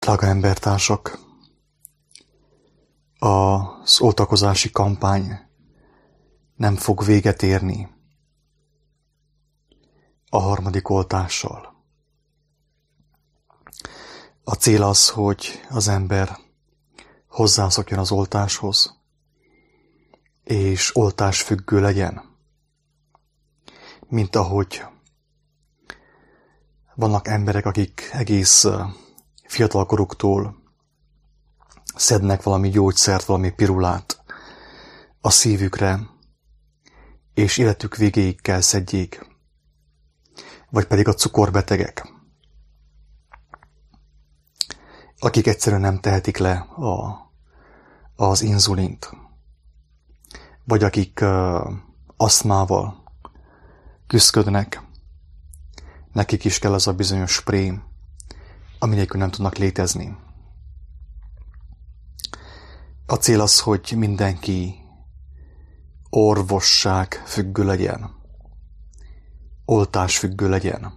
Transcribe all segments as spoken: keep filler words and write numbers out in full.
Drága embertársak, az oltakozási kampány nem fog véget érni a harmadik oltással. A cél az, hogy az ember hozzászokjon az oltáshoz, és oltásfüggő legyen. Mint ahogy vannak emberek, akik egész fiatalkoruktól szednek valami gyógyszert, valami pirulát a szívükre, és életük végéig kell szedjék. Vagy pedig a cukorbetegek, akik egyszerűen nem tehetik le a, az inzulint, vagy akik uh, asztmával küszködnek, nekik is kell az a bizonyos spré, ami nélkül nem tudnak létezni. A cél az, hogy mindenki orvosság függő legyen, oltás függő legyen.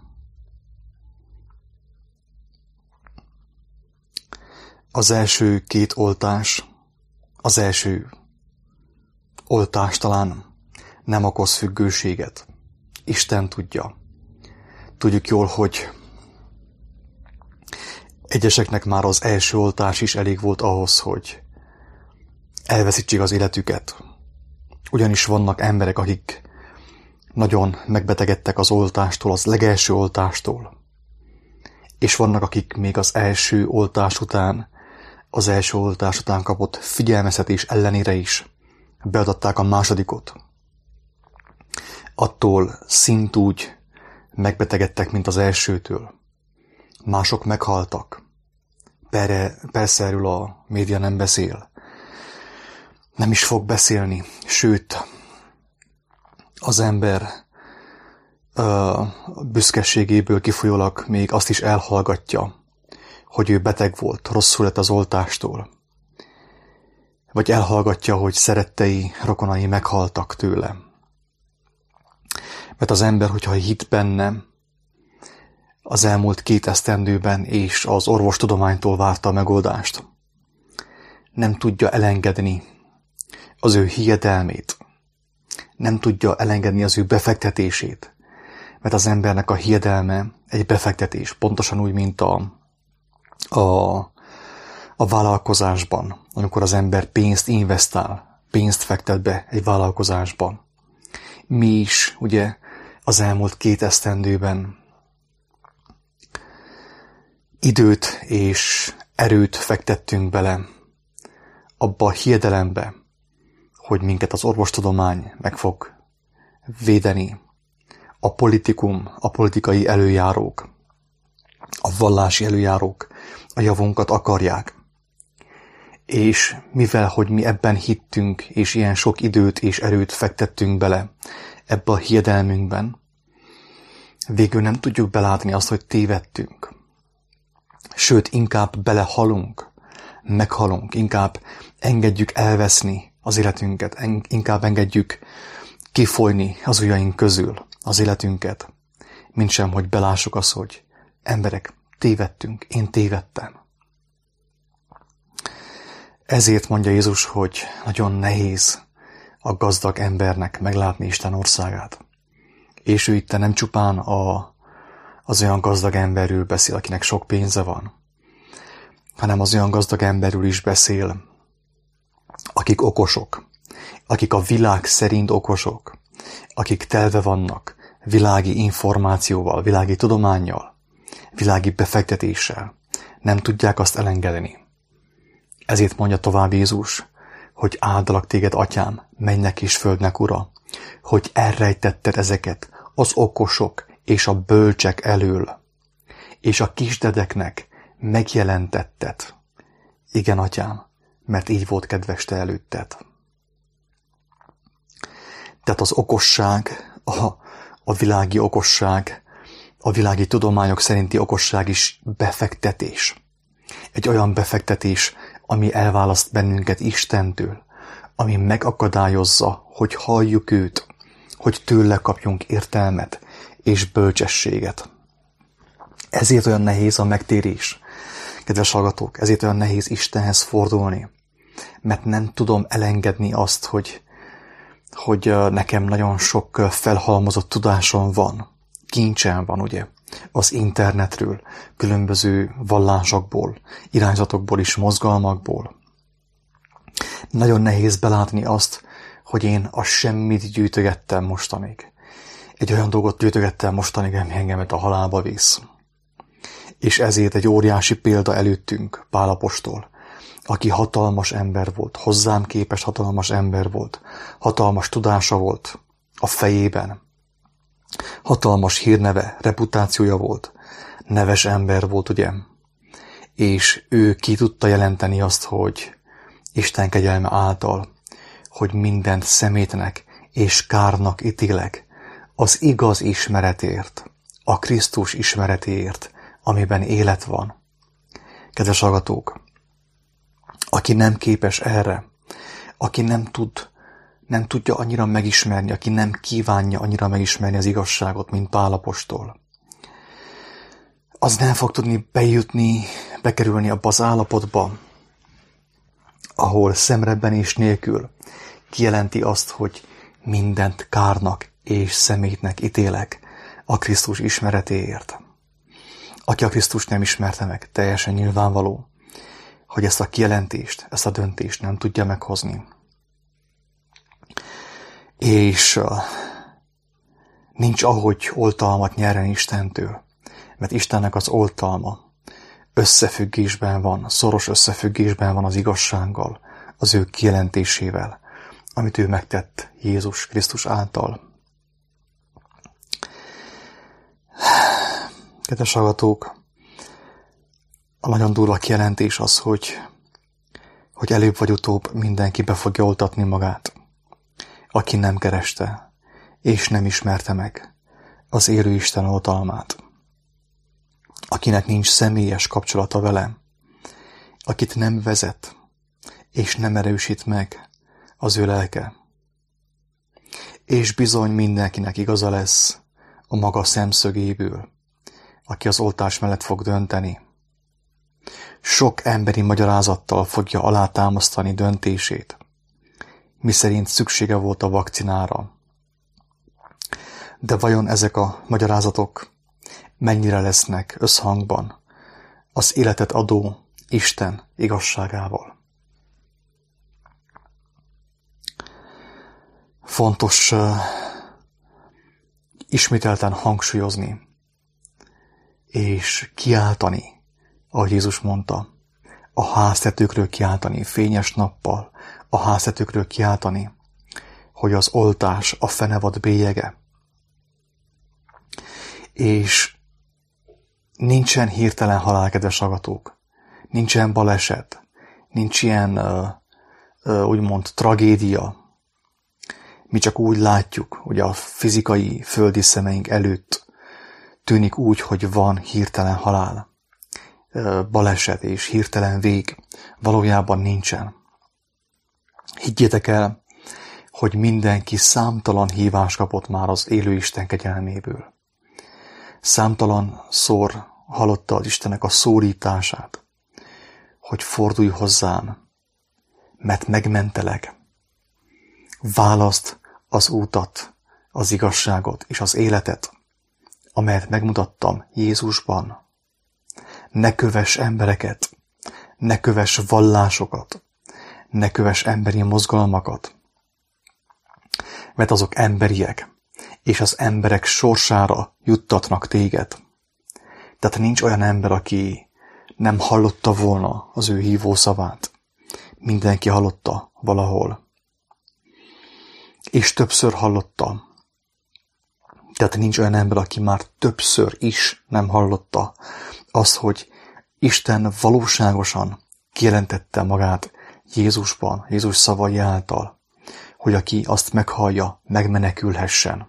Az első két oltás, az első oltás talán nem okoz függőséget. Isten tudja. Tudjuk jól, hogy egyeseknek már az első oltás is elég volt ahhoz, hogy elveszítsék az életüket. Ugyanis vannak emberek, akik nagyon megbetegedtek az oltástól, az legelső oltástól. És vannak, akik még az első oltás után, az első oltás után kapott figyelmeztetés ellenére is beadatták a másodikot. Attól szintúgy megbetegedtek, mint az elsőtől. Mások meghaltak. Perre, persze erről a média nem beszél. Nem is fog beszélni. Sőt, az ember uh, büszkeségéből kifolyólag még azt is elhallgatja, hogy ő beteg volt, rosszul lett az oltástól. Vagy elhallgatja, hogy szerettei, rokonai meghaltak tőle. Mert az ember, hogyha hitt benne, az elmúlt két esztendőben és az orvostudománytól várta a megoldást, nem tudja elengedni az ő hiedelmét, nem tudja elengedni az ő befektetését, mert az embernek a hiedelme egy befektetés, pontosan úgy, mint a, a, a vállalkozásban, amikor az ember pénzt investál, pénzt fektet be egy vállalkozásban. Mi is, ugye, az elmúlt két esztendőben időt és erőt fektettünk bele abba a hiedelembe, hogy minket az orvostudomány meg fog védeni, a politikum, a politikai előjárók, a vallási előjárók a javunkat akarják. És mivel, hogy mi ebben hittünk, és ilyen sok időt és erőt fektettünk bele ebbe a hiedelmünkben, végül nem tudjuk belátni azt, hogy tévedtünk. Sőt, inkább belehalunk, meghalunk, inkább engedjük elveszni az életünket, inkább engedjük kifolyni az ujjaink közül az életünket, mint sem, hogy belássuk azt, hogy emberek, tévedtünk, én tévedtem. Ezért mondja Jézus, hogy nagyon nehéz a gazdag embernek meglátni Isten országát. És ő itt nem csupán a, az olyan gazdag emberről beszél, akinek sok pénze van, hanem az olyan gazdag emberről is beszél, akik okosok, akik a világ szerint okosok, akik telve vannak világi információval, világi tudománnyal, világi befektetéssel, nem tudják azt elengedni. Ezért mondja tovább Jézus, hogy áldalak téged, Atyám, mennek és földnek ura, hogy elrejtetted ezeket az okosok és a bölcsek elől, és a kisdedeknek megjelentetted. Igen, Atyám, mert így volt kedves te előtted. Tehát az okosság, a, a világi okosság, a világi tudományok szerinti okosság is befektetés. Egy olyan befektetés, ami elválaszt bennünket Istentől, ami megakadályozza, hogy halljuk őt, hogy tőle kapjunk értelmet és bölcsességet. Ezért olyan nehéz a megtérés. Kedves hallgatók, ezért olyan nehéz Istenhez fordulni, mert nem tudom elengedni azt, hogy, hogy nekem nagyon sok felhalmozott tudásom van, kincsem van, ugye, az internetről, különböző vallásokból, irányzatokból és mozgalmakból. Nagyon nehéz belátni azt, hogy én a semmit gyűjtögettem mostanig. Egy olyan dolgot gyűjtögettem mostanig, ami engemet a halálba visz. És ezért egy óriási példa előttünk, Pál apostol, aki hatalmas ember volt, hozzám képes hatalmas ember volt, hatalmas tudása volt a fejében, hatalmas hírneve, reputációja volt, neves ember volt, ugye? És ő ki tudta jelenteni azt, hogy Isten kegyelme által, hogy mindent szemétnek és kárnak ítélek az igaz ismeretért, a Krisztus ismeretéért, amiben élet van. Kedves hallgatók, aki nem képes erre, aki nem tud, nem tudja annyira megismerni, aki nem kívánja annyira megismerni az igazságot, mint Pál apostol, az nem fog tudni bejutni, bekerülni abba az állapotba, ahol szemrebbenés nélkül kijelenti azt, hogy mindent kárnak és szemétnek ítélek a Krisztus ismeretéért. Aki a Krisztust nem ismerte meg, teljesen nyilvánvaló, hogy ezt a kijelentést, ezt a döntést nem tudja meghozni. És uh, nincs ahogy oltalmat nyerjen Istentől, mert Istennek az oltalma összefüggésben van, szoros összefüggésben van az igazsággal, az ő kijelentésével, amit ő megtett Jézus Krisztus által. Kedves hallgatók, a nagyon durva kijelentés az, hogy, hogy előbb vagy utóbb mindenki be fogja oltatni magát, aki nem kereste és nem ismerte meg az élő Isten oltalmát, akinek nincs személyes kapcsolata vele, akit nem vezet és nem erősít meg az ő lelke. És bizony mindenkinek igaza lesz a maga szemszögéből, aki az oltás mellett fog dönteni. Sok emberi magyarázattal fogja alátámasztani döntését, miszerint szüksége volt a vakcinára. De vajon ezek a magyarázatok mennyire lesznek összhangban az életet adó Isten igazságával? Fontos uh, ismételten hangsúlyozni és kiáltani, ahogy Jézus mondta, a háztetőkről kiáltani fényes nappal, a háztetőkről kiáltani, hogy az oltás a fenevad bélyege. És nincsen hirtelen halál, kedves hallgatók, nincsen baleset, nincs ilyen uh, uh, úgymond tragédia. Mi csak úgy látjuk, hogy a fizikai földi szemeink előtt tűnik úgy, hogy van hirtelen halál, baleset és hirtelen vég. Valójában nincsen. Higgyétek el, hogy mindenki számtalan hívást kapott már az élő Isten kegyelméből. Számtalan szor hallotta az Istennek a szólítását, hogy fordulj hozzám, mert megmentelek. Válaszd az útat, az igazságot és az életet, amelyet megmutattam Jézusban. Ne kövess embereket, ne kövess vallásokat, ne kövess emberi mozgalmakat, mert azok emberiek, és az emberek sorsára juttatnak téged. Tehát nincs olyan ember, aki nem hallotta volna az ő hívó szavát. Mindenki hallotta valahol. És többször hallotta. Tehát nincs olyan ember, aki már többször is nem hallotta azt, hogy Isten valóságosan kijelentette magát Jézusban, Jézus szavai által, hogy aki azt meghallja, megmenekülhessen.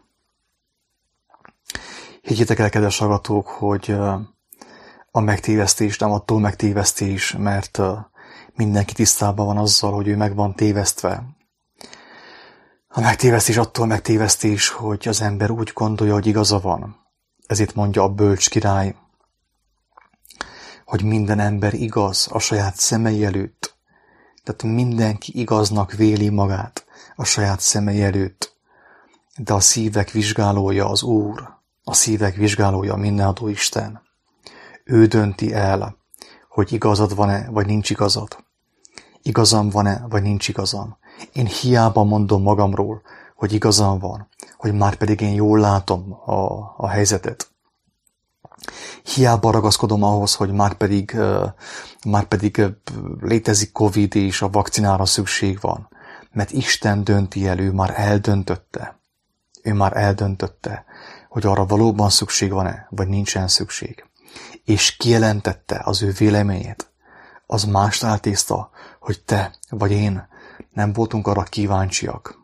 Higgyétek el, kedves hallgatók, hogy a megtévesztés nem attól megtévesztés, mert mindenki tisztában van azzal, hogy ő meg van tévesztve. A megtévesztés attól megtévesztés, hogy az ember úgy gondolja, hogy igaza van. Ezért mondja a bölcs király, hogy minden ember igaz a saját szemei előtt. Tehát mindenki igaznak véli magát a saját szemei előtt. De a szívek vizsgálója az Úr, a szívek vizsgálója mindenható Isten. Ő dönti el, hogy igazad van-e, vagy nincs igazad. Igazam van-e, vagy nincs igazam. Én hiába mondom magamról, hogy igazam van, hogy már pedig én jól látom a, a helyzetet. Hiába ragaszkodom ahhoz, hogy már pedig, uh, már pedig uh, létezik Covid és a vakcinára szükség van. Mert Isten dönti el, ő már eldöntötte. Ő már eldöntötte, hogy arra valóban szükség van-e, vagy nincsen szükség. És kijelentette az ő véleményét. Az mást áltézta, hogy te vagy én nem voltunk arra kíváncsiak.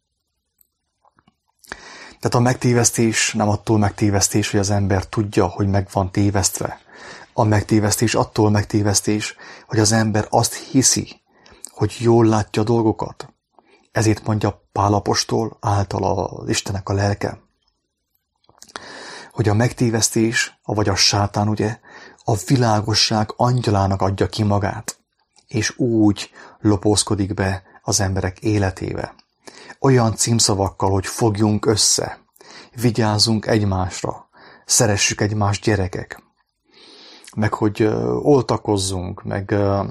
Tehát a megtévesztés nem attól megtévesztés, hogy az ember tudja, hogy meg van tévesztve. A megtévesztés attól megtévesztés, hogy az ember azt hiszi, hogy jól látja a dolgokat. Ezért mondja Pál apostol által az Istennek a lelke, hogy a megtévesztés, vagy a sátán ugye, a világosság angyalának adja ki magát, és úgy lopózkodik be az emberek életébe. Olyan címszavakkal, hogy fogjunk össze, vigyázzunk egymásra, szeressük egymást gyerekek, meg hogy ö, oltakozzunk, meg ö,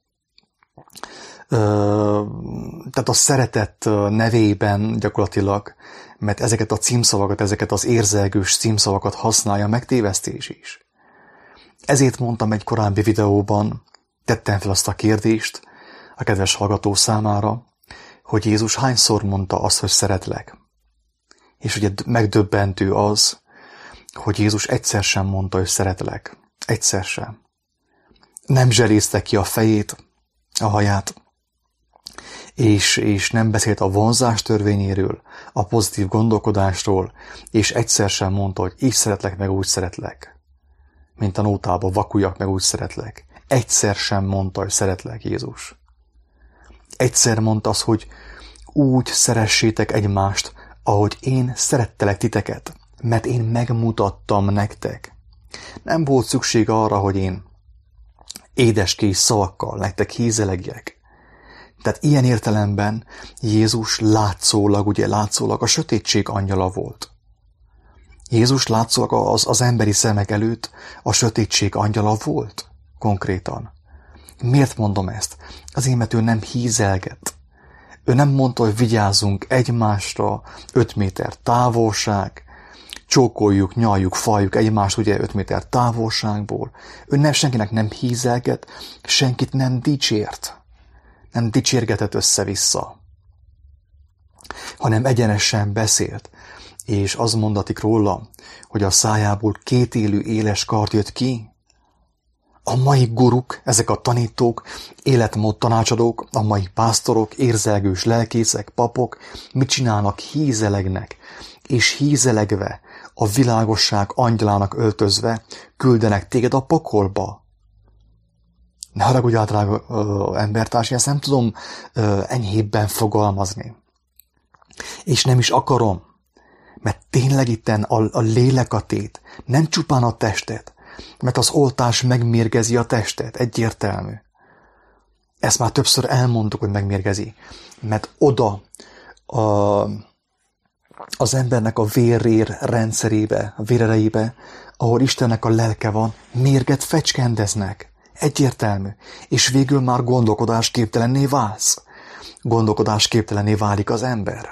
ö, tehát a szeretet nevében gyakorlatilag, mert ezeket a címszavakat, ezeket az érzelgős címszavakat használja a megtévesztés is. Ezért mondtam egy korábbi videóban, tettem fel azt a kérdést a kedves hallgató számára, hogy Jézus hányszor mondta azt, hogy szeretlek. És ugye megdöbbentő az, hogy Jézus egyszer sem mondta, hogy szeretlek. Egyszer sem. Nem zserészte ki a fejét, a haját, és, és nem beszélt a vonzás törvényéről, a pozitív gondolkodásról, és egyszer sem mondta, hogy így szeretlek, meg úgy szeretlek. Mint a nótában, vakuljak, meg úgy szeretlek. Egyszer sem mondta, hogy szeretlek, Jézus. Egyszer mondta az, hogy úgy szeressétek egymást, ahogy én szerettelek titeket, mert én megmutattam nektek. Nem volt szükség arra, hogy én édeskés szavakkal nektek hízelegjek. Tehát ilyen értelemben Jézus látszólag, ugye látszólag a sötétség angyala volt. Jézus látszólag az, az emberi szemek előtt a sötétség angyala volt, konkrétan. Miért mondom ezt? Azért, mert ő nem hízelget. Ő nem mondta, hogy vigyázzunk egymásra, öt méter távolság, csókoljuk, nyaljuk, faljuk egymást, ugye öt méter távolságból. Ő nem, senkinek nem hízelget, senkit nem dicsért. Nem dicsérgetett össze-vissza, hanem egyenesen beszélt, és az mondatik róla, hogy a szájából két élő éles kard jött ki. A mai guruk, ezek a tanítók, életmód tanácsadók, a mai pásztorok, érzelgős lelkészek, papok mit csinálnak? Hízelegnek, és hízelegve, a világosság angyalának öltözve küldenek téged a pokolba. Ne haragudjál, drága ö, embertárs, én ezt nem tudom ö, enyhébben fogalmazni. És nem is akarom, mert tényleg itten a, a lélek a tét, nem csupán a testet, mert az oltás megmérgezi a testet, egyértelmű. Ezt már többször elmondtuk, hogy megmérgezi, mert oda a, az embernek a vérér rendszerébe, a vérerejébe, ahol Istennek a lelke van, mérget fecskendeznek. Egyértelmű. És végül már gondolkodásképtelenné válsz. Gondolkodásképtelenné válik az ember.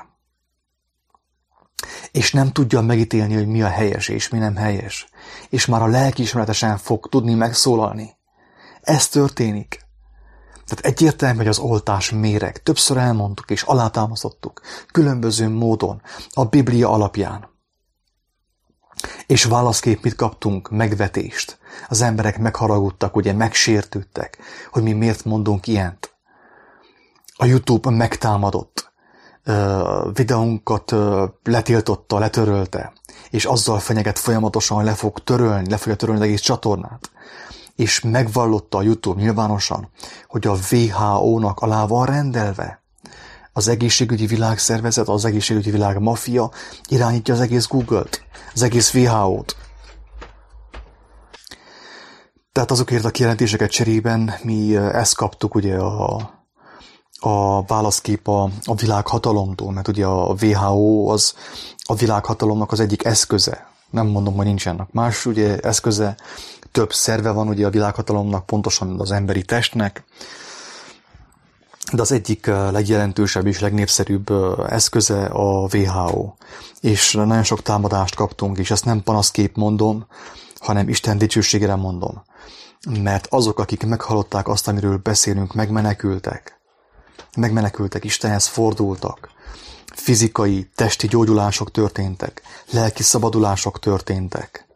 És nem tudja megítélni, hogy mi a helyes és mi nem helyes. És már a lelkiismeretesen fog tudni megszólalni. Ez történik. Tehát egyértelmű, hogy az oltás méreg. Többször elmondtuk és alátámasztottuk. Különböző módon. A Biblia alapján. És válaszképp mit kaptunk? Megvetést. Az emberek megharagudtak, ugye megsértődtek, hogy mi miért mondunk ilyent. A YouTube megtámadott, videónkat letiltotta, letörölte, és azzal fenyeget folyamatosan, hogy le fog törölni, le fogja törölni az egész csatornát. És megvallotta a YouTube nyilvánosan, hogy a vé há ó-nak alá van rendelve. Az egészségügyi világszervezet, az egészségügyi világ maffia irányítja az egész Google-t, az egész vé há ó-t. Tehát azokért a kijelentéseket cserében mi ezt kaptuk ugye a, a válaszkép a, a világhatalomtól, mert ugye a vé há ó az a világhatalomnak az egyik eszköze. Nem mondom, hogy nincsenek más ugye eszköze, több szerve van ugye a világhatalomnak, pontosan az emberi testnek, de az egyik legjelentősebb és legnépszerűbb eszköze a vé há ó. És nagyon sok támadást kaptunk, és ezt nem panaszkép mondom, hanem Isten dicsőségére mondom. Mert azok, akik meghallották azt, amiről beszélünk, megmenekültek. Megmenekültek, Istenhez fordultak. Fizikai, testi gyógyulások történtek. Lelki szabadulások történtek.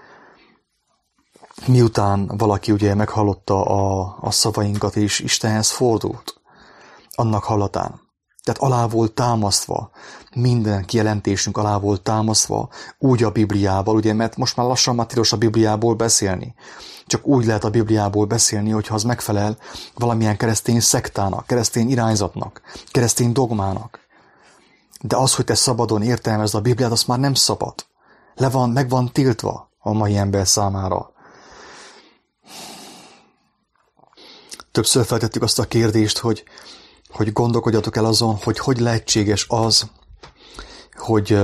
Miután valaki ugye meghallotta a, a szavainkat, és Istenhez fordult, annak hallatán. Tehát alá volt támasztva, minden kijelentésünk alá volt támasztva, úgy a Bibliával, ugye, mert most már lassan már tilos a Bibliából beszélni. Csak úgy lehet a Bibliából beszélni, hogyha az megfelel valamilyen keresztény szektának, keresztény irányzatnak, keresztény dogmának. De az, hogy te szabadon értelmezd a Bibliát, az már nem szabad. Le van, meg van tiltva a mai ember számára. Többször feltettük azt a kérdést, hogy hogy gondolkodjatok el azon, hogy hogy lehetséges az, hogy,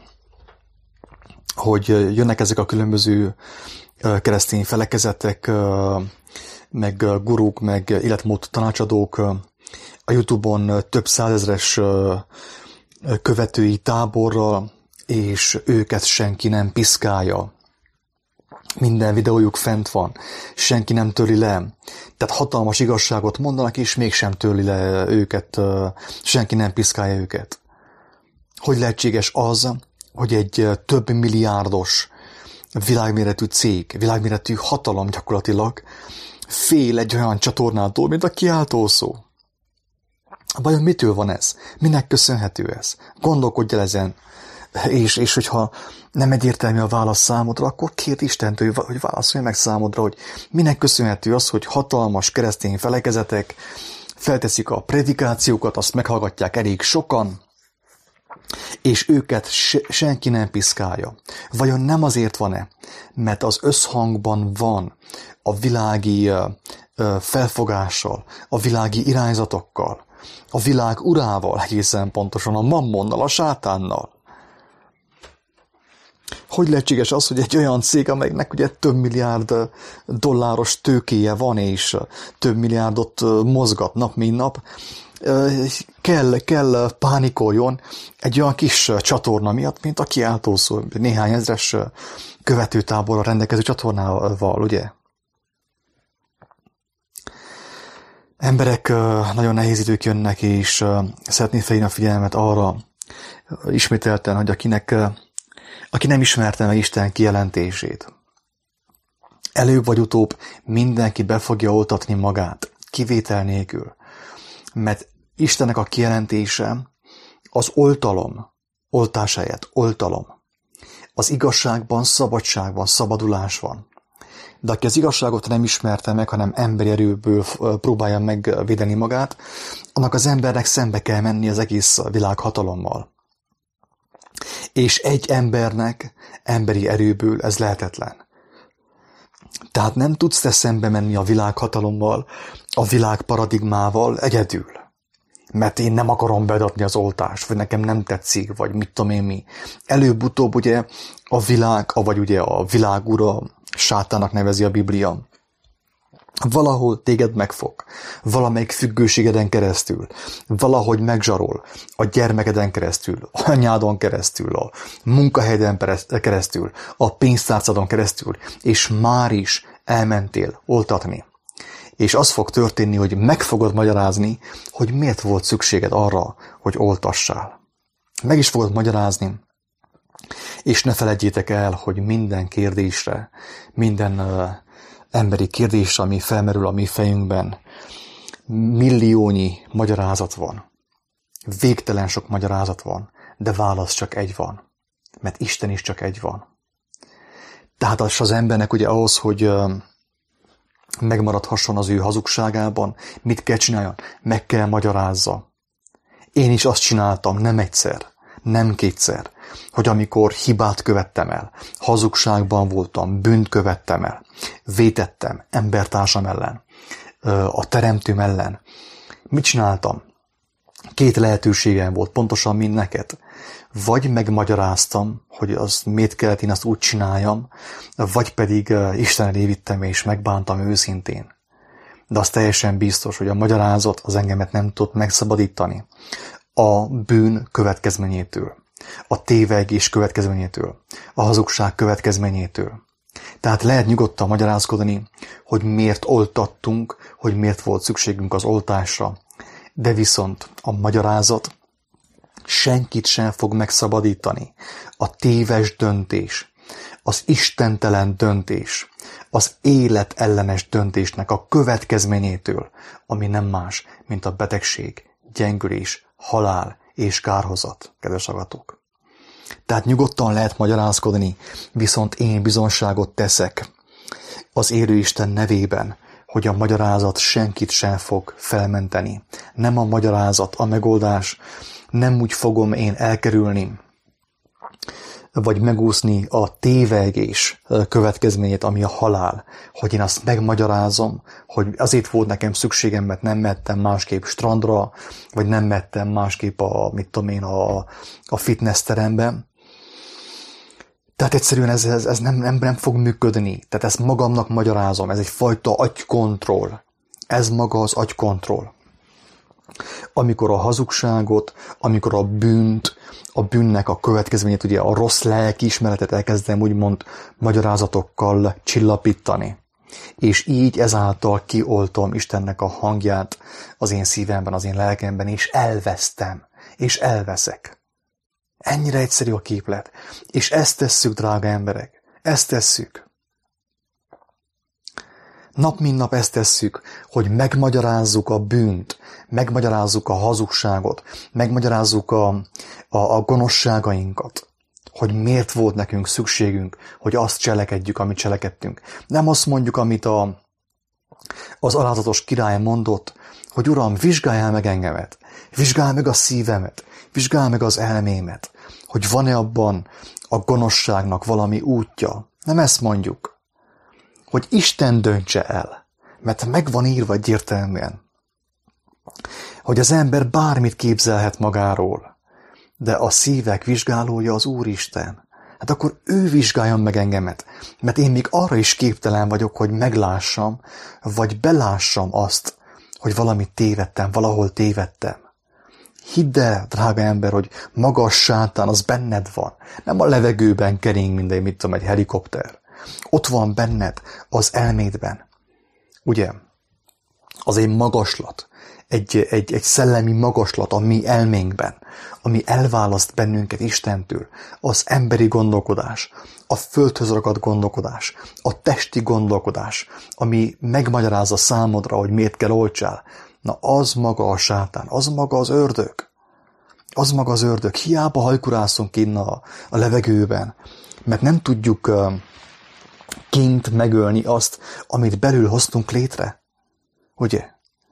hogy jönnek ezek a különböző keresztény felekezetek, meg gurúk, meg életmód tanácsadók a YouTube-on több százezres követői táborral, és őket senki nem piszkálja. Minden videójuk fent van, senki nem törli le. Tehát hatalmas igazságot mondanak, és mégsem törli le őket, senki nem piszkálja őket. Hogy lehetséges az, hogy egy több milliárdos világméretű cég, világméretű hatalom gyakorlatilag fél egy olyan csatornától, mint a kiáltószó? Vajon mitől van ez? Minek köszönhető ez? Gondolkodj el ezen. És, és hogyha nem egyértelmű a válasz számodra, akkor két Istentől, hogy válaszolj meg számodra, hogy minek köszönhető az, hogy hatalmas keresztény felekezetek felteszik a predikációkat, azt meghallgatják elég sokan, és őket se, senki nem piszkálja. Vajon nem azért van-e, mert az összhangban van a világi felfogással, a világi irányzatokkal, a világ urával, egészen pontosan a mammonnal, a sátánnal? Hogy lehetséges az, hogy egy olyan cég, amelynek ugye több milliárd dolláros tőkéje van, és több milliárdot mozgat nap, mint nap, kell, kell pánikoljon egy olyan kis csatorna miatt, mint a kiáltószó, néhány ezres követőtáborra rendelkező csatornával, ugye? Emberek nagyon nehéz idők jönnek, és szeretném felhívni a figyelmet arra ismételten, hogy akinek aki nem ismerte meg Isten kijelentését, előbb vagy utóbb mindenki be fogja oltatni magát, kivétel nélkül. Mert Istennek a kijelentése az oltalom, oltás helyett oltalom. Az igazságban, szabadságban, szabadulás van. De aki az igazságot nem ismerte meg, hanem emberi erőből próbálja megvédeni magát, annak az embernek szembe kell menni az egész világ hatalommal. És egy embernek emberi erőből ez lehetetlen. Tehát nem tudsz te szembe menni a világhatalommal, a világ paradigmával egyedül. Mert én nem akarom beadni az oltást, vagy nekem nem tetszik, vagy mit tudom én mi. Előbb-utóbb ugye a világ, vagy ugye a világ ura, sátának nevezi a Biblia, valahol téged megfog, valamelyik függőségeden keresztül, valahogy megzsarol, a gyermekeden keresztül, anyádon keresztül, a munkahelyeden keresztül, a pénztárcadon keresztül, és már is elmentél oltatni. És az fog történni, hogy meg fogod magyarázni, hogy miért volt szükséged arra, hogy oltassál. Meg is fogod magyarázni, és ne feledjétek el, hogy minden kérdésre, minden uh, emberi kérdés, ami felmerül a mi fejünkben, milliónyi magyarázat van. Végtelen sok magyarázat van, de válasz csak egy van. Mert Isten is csak egy van. Tehát az az embernek ugye ahhoz, hogy megmaradhasson az ő hazugságában, mit kell csináljon? Meg kell magyarázza. Én is azt csináltam, nem egyszer. nem kétszer, hogy amikor hibát követtem el, hazugságban voltam, bűnt követtem el, vétettem embertársam ellen, a teremtőm ellen, mit csináltam? Két lehetőségem volt, pontosan, mint neked. Vagy megmagyaráztam, hogy az miért kellett én azt úgy csináljam, vagy pedig Isten elé vittem és megbántam őszintén. De az teljesen biztos, hogy a magyarázat az engemet nem tud megszabadítani a bűn következményétől, a tévegés következményétől, a hazugság következményétől. Tehát lehet nyugodtan magyarázkodni, hogy miért oltattunk, hogy miért volt szükségünk az oltásra, de viszont a magyarázat senkit sem fog megszabadítani. A téves döntés, az istentelen döntés, az életellenes döntésnek a következményétől, ami nem más, mint a betegség, gyengülés, halál és kárhozat, kedves hallgatók. Tehát nyugodtan lehet magyarázkodni, viszont én bizonságot teszek az élő Isten nevében, hogy a magyarázat senkit sem fog felmenteni. Nem a magyarázat a megoldás, nem úgy fogom én elkerülni, vagy megúszni a tévegés következményét, ami a halál, hogy én azt megmagyarázom, hogy azért volt nekem szükségem, mert nem mehettem másképp strandra, vagy nem mehettem másképp a, mit tudom én, a, a fitness teremben. Tehát egyszerűen ez, ez, ez nem, nem, nem fog működni. Tehát ezt magamnak magyarázom, ez egyfajta agykontroll. Ez maga az agykontroll. Amikor a hazugságot, amikor a bűnt, a bűnnek a következményét, ugye a rossz lelkiismeretet elkezdem úgymond magyarázatokkal csillapítani. És így ezáltal kioltom Istennek a hangját az én szívemben, az én lelkemben, és elvesztem, és elveszek. Ennyire egyszerű a képlet. És ezt tesszük, drága emberek. Ezt tesszük. Nap mint nap ezt tesszük, hogy megmagyarázzuk a bűnt, megmagyarázzuk a hazugságot, megmagyarázzuk a, a, a gonoszságainkat, hogy miért volt nekünk szükségünk, hogy azt cselekedjük, amit cselekedtünk. Nem azt mondjuk, amit a, az alázatos király mondott, hogy Uram, vizsgáljál meg engemet, vizsgálj meg a szívemet, vizsgálj meg az elmémet, hogy van-e abban a gonoszságnak valami útja. Nem ezt mondjuk, hogy Isten döntse el, mert meg van írva egyértelműen, hogy az ember bármit képzelhet magáról, de a szívek vizsgálója az Úristen. Hát akkor ő vizsgáljon meg engemet, mert én még arra is képtelen vagyok, hogy meglássam, vagy belássam azt, hogy valamit tévedtem, valahol tévedtem. Hidd el, drága ember, hogy maga a sátán, az benned van. Nem a levegőben kering minden, mit tudom, egy helikopter. Ott van benned, az elmédben. Ugye? Az egy magaslat, egy, egy, egy szellemi magaslat a mi elménkben, ami elválaszt bennünket Istentől. Az emberi gondolkodás, a földhöz ragadt gondolkodás, a testi gondolkodás, ami megmagyarázza számodra, hogy miért kell oltsál. Na az maga a sátán, az maga az ördög. Az maga az ördög. Hiába hajkurászunk innen a, a levegőben, mert nem tudjuk uh, kint megölni azt, amit belül hoztunk létre. Ugye?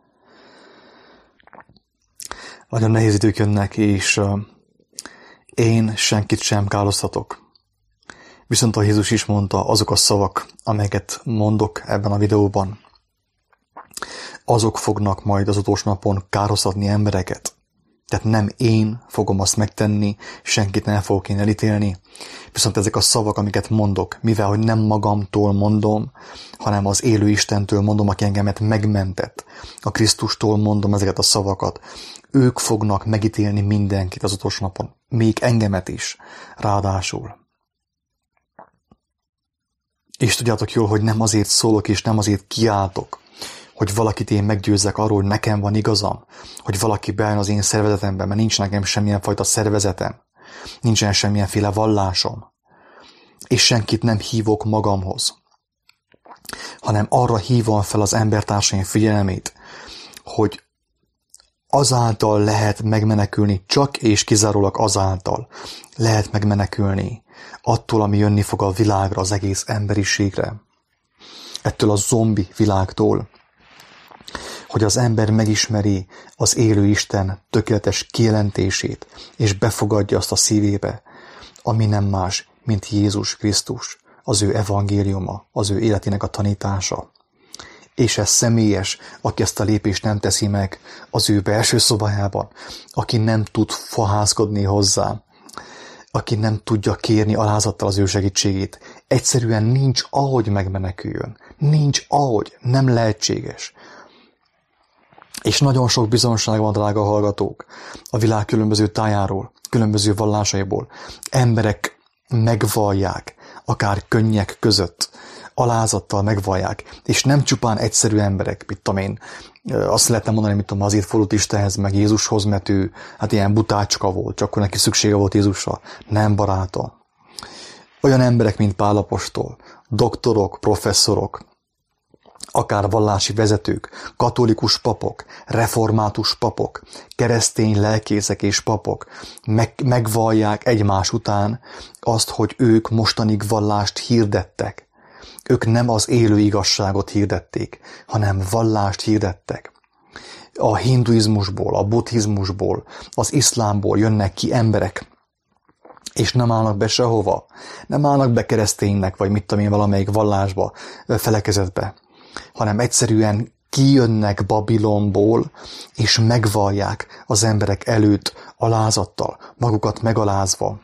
Nagyon nehéz idők jönnek, és uh, én senkit sem károztatok. Viszont a Jézus is mondta, azok a szavak, amelyeket mondok ebben a videóban, azok fognak majd az utolsó napon károztatni embereket. Tehát nem én fogom azt megtenni, senkit nem fogok én elítélni, viszont ezek a szavak, amiket mondok, mivel hogy nem magamtól mondom, hanem az élő Istentől mondom, aki engemet megmentett, a Krisztustól mondom ezeket a szavakat, ők fognak megítélni mindenkit az utolsó napon, még engemet is, ráadásul. És tudjátok jól, hogy nem azért szólok és nem azért kiáltok, hogy valakit én meggyőzzek arról, hogy nekem van igazam, hogy valaki bejön az én szervezetemben, mert nincs nekem semmilyen fajta szervezetem, nincsen semmilyenféle vallásom, és senkit nem hívok magamhoz, hanem arra hívom fel az embertársaim figyelmét, hogy azáltal lehet megmenekülni, csak és kizárólag azáltal lehet megmenekülni attól, ami jönni fog a világra, az egész emberiségre, ettől a zombi világtól, hogy az ember megismeri az élő Isten tökéletes kijelentését, és befogadja azt a szívébe, ami nem más, mint Jézus Krisztus, az ő evangéliuma, az ő életének a tanítása. És ez személyes, aki ezt a lépést nem teszi meg az ő belső szobájában, aki nem tud fahászkodni hozzá, aki nem tudja kérni alázattal az ő segítségét. Egyszerűen nincs ahogy megmeneküljön. Nincs ahogy, nem lehetséges. És nagyon sok bizonság van, drága hallgatók, a világ különböző tájáról, különböző vallásaiból. Emberek megvallják, akár könnyek között, alázattal megvallják, és nem csupán egyszerű emberek, mit tudom én, azt lehetne mondani, mit tudom, azért fordult Istenhez, meg Jézushoz, mert ő hát ilyen butácska volt, csak akkor neki szüksége volt Jézusra. Nem, barátom. Olyan emberek, mint Pál apostol, doktorok, professzorok, akár vallási vezetők, katolikus papok, református papok, keresztény lelkészek és papok meg, megvallják egymás után azt, hogy ők mostanig vallást hirdettek. Ők nem az élő igazságot hirdették, hanem vallást hirdettek. A hinduizmusból, a buddhizmusból, az iszlámból jönnek ki emberek, és nem állnak be sehova. Nem állnak be kereszténynek, vagy mit tudom én, valamelyik vallásba, felekezetbe, hanem egyszerűen kijönnek Babilonból, és megvallják az emberek előtt alázattal, magukat megalázva.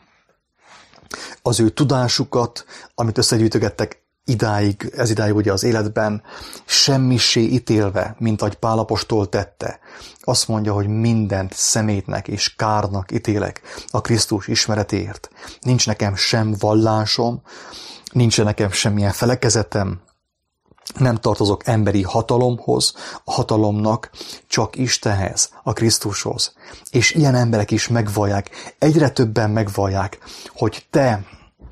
Az ő tudásukat, amit összegyűjtögettek idáig, ez idáig ugye az életben, semmisé ítélve, mint ahogy Pál apostol tette. Azt mondja, hogy mindent szemétnek és kárnak ítélek a Krisztus ismeretéért. Nincs nekem sem vallásom, nincs nekem semmilyen felekezetem, nem tartozok emberi hatalomhoz, a hatalomnak csak Istenhez, a Krisztushoz. És ilyen emberek is megvallják, egyre többen megvallják, hogy te,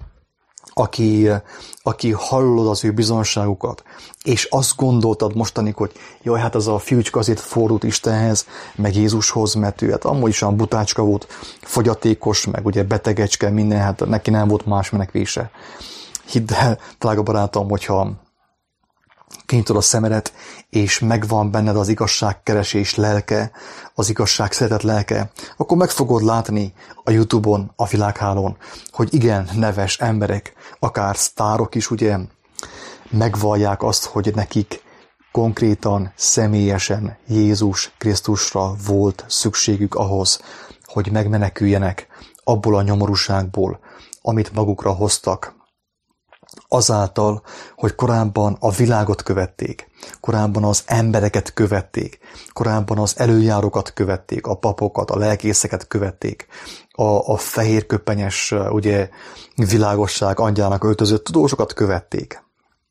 aki, aki hallod az ő bizonságukat, és azt gondoltad mostanig, hogy jaj, hát az a fiúcska azért fordult Istenhez, meg Jézushoz, mert ő hát amúgy is olyan butácska volt, fogyatékos, meg ugye betegecske, minden, hát neki nem volt más menekvése. Hidd el, drága barátom, hogyha kinyitod a szemedet, és megvan benned az igazságkeresés lelke, az igazság szeretet lelke, akkor meg fogod látni a YouTube-on, a világhálón, hogy igen, neves emberek, akár sztárok is, ugye, megvallják azt, hogy nekik konkrétan, személyesen Jézus Krisztusra volt szükségük ahhoz, hogy megmeneküljenek abból a nyomorúságból, amit magukra hoztak. Azáltal, hogy korábban a világot követték, korábban az embereket követték, korábban az előjárókat követték, a papokat, a lelkészeket követték, a, a fehérköpenyes, ugye, világosság angyának öltözött tudósokat követték.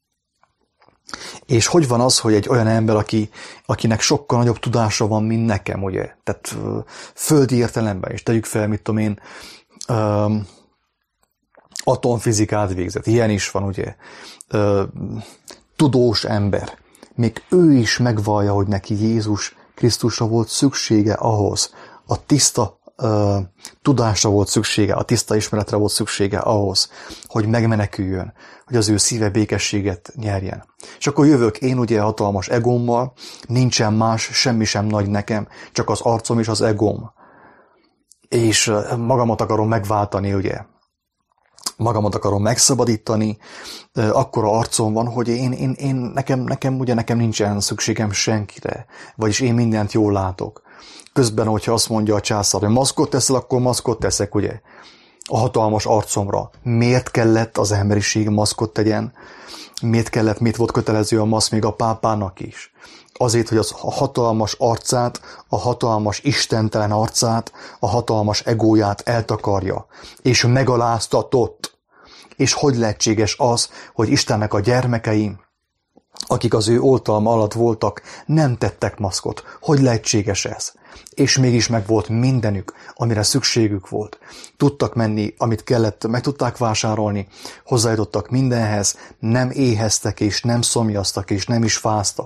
És hogy van az, hogy egy olyan ember, aki, akinek sokkal nagyobb tudása van, mint nekem, ugye, tehát földi értelemben is, tegyük fel, mit tudom én, um, atomfizikát végzett, ilyen is van, ugye, uh, tudós ember, még ő is megvallja, hogy neki Jézus Krisztusra volt szüksége ahhoz, a tiszta uh, tudásra volt szüksége, a tiszta ismeretre volt szüksége ahhoz, hogy megmeneküljön, hogy az ő szíve békességet nyerjen. És akkor jövök én ugye hatalmas egómmal, nincsen más, semmi sem nagy nekem, csak az arcom és az egóm. És magamat akarom megváltani, ugye, magamat akarom megszabadítani, akkora arcom van, hogy én, én, én nekem, nekem, ugye nekem nincsen szükségem senkire, vagyis én mindent jól látok. Közben, hogyha azt mondja a császár, hogy maszkot teszel, akkor maszkot teszek, ugye, a hatalmas arcomra. Miért kellett az emberiség maszkot tegyen? Miért kellett, miért volt kötelező a maszk még a pápának is? Azért, hogy az a hatalmas arcát, a hatalmas istentelen arcát, a hatalmas egóját eltakarja, és megaláztatott. És hogy lehetséges az, hogy Istennek a gyermekei, akik az ő oltalma alatt voltak, nem tettek maszkot? Hogy lehetséges ez? És mégis meg volt mindenük, amire szükségük volt. Tudtak menni, amit kellett, meg tudták vásárolni, hozzájutottak mindenhez, nem éheztek és nem szomjaztak és nem is fáztak.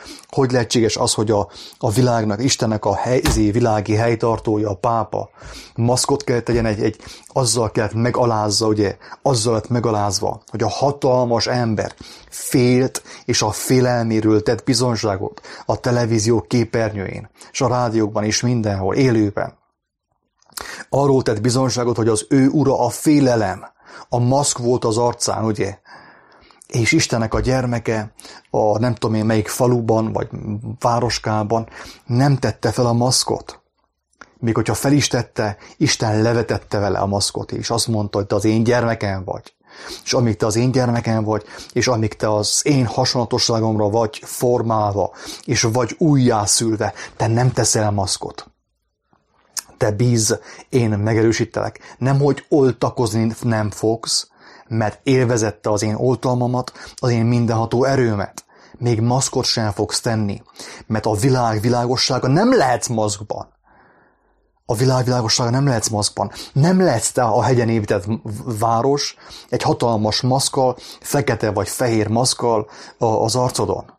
Hogy lehetséges az, hogy a, a világnak, Istennek a helyzi, világi helytartója, a pápa maszkot kell tegyen, egy, egy, azzal kellett megalázza, ugye, azzal lett megalázva, hogy a hatalmas ember félt, és a félelméről tett bizonyságot a televízió képernyőjén, és a rádiókban is mindenhol, élőben. Arról tett bizonyságot, hogy az ő ura a félelem, a maszk volt az arcán, ugye? És Istennek a gyermeke a nem tudom én melyik faluban, vagy városkában nem tette fel a maszkot. Még hogyha fel is tette, Isten levetette vele a maszkot, és azt mondta, hogy te az én gyermekem vagy. És amíg te az én gyermekem vagy, és amíg te az én hasonlatosságomra vagy formálva, és vagy újjászülve, te nem teszel maszkot. Te bízz, én megerősítelek. Nem, hogy oltakozni nem fogsz, mert élvezette az én oltalmamat, az én mindenható erőmet. Még maszkot sem fogsz tenni, mert a világ világossága nem lehetsz maszkban. A világ világossága nem lehetsz maszkban. Nem lehetsz te a hegyen épített város egy hatalmas maszkkal, fekete vagy fehér maszkkal az arcodon.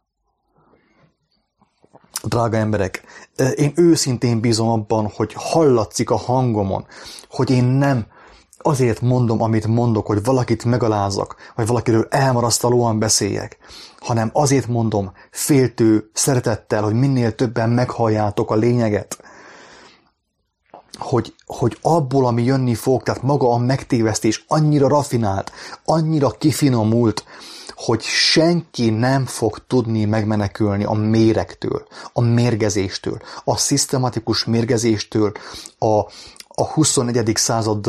Drága emberek, én őszintén bízom abban, hogy hallatszik a hangomon, hogy én nem azért mondom, amit mondok, hogy valakit megalázzak, vagy valakiről elmarasztalóan beszéljek, hanem azért mondom féltő szeretettel, hogy minél többen meghalljátok a lényeget, hogy, hogy abból, ami jönni fog, tehát maga a megtévesztés annyira rafinált, annyira kifinomult, hogy senki nem fog tudni megmenekülni a méregtől, a mérgezéstől, a szisztematikus mérgezéstől, a, a huszonegyedik század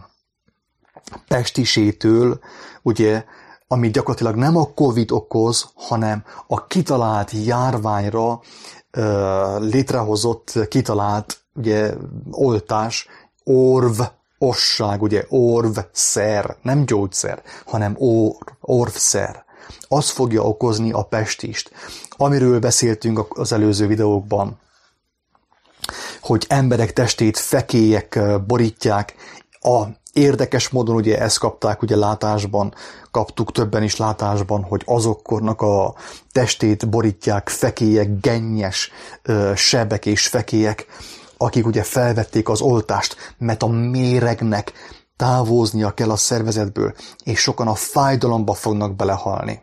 pestisétől, ugye, ami gyakorlatilag nem a Covid okoz, hanem a kitalált járványra ö, létrehozott, kitalált ugye, oltás, orvosság, ugye, orvszer, nem gyógyszer, hanem orv, orvszer. Az fogja okozni a pestist, amiről beszéltünk az előző videókban, hogy emberek testét fekélyek borítják. A érdekes módon ugye ezt kapták ugye látásban, kaptuk többen is látásban, hogy azoknak a testét borítják fekélyek, gennyes sebek és fekélyek, akik ugye felvették az oltást, mert a méregnek távoznia kell a szervezetből, és sokan a fájdalomba fognak belehalni.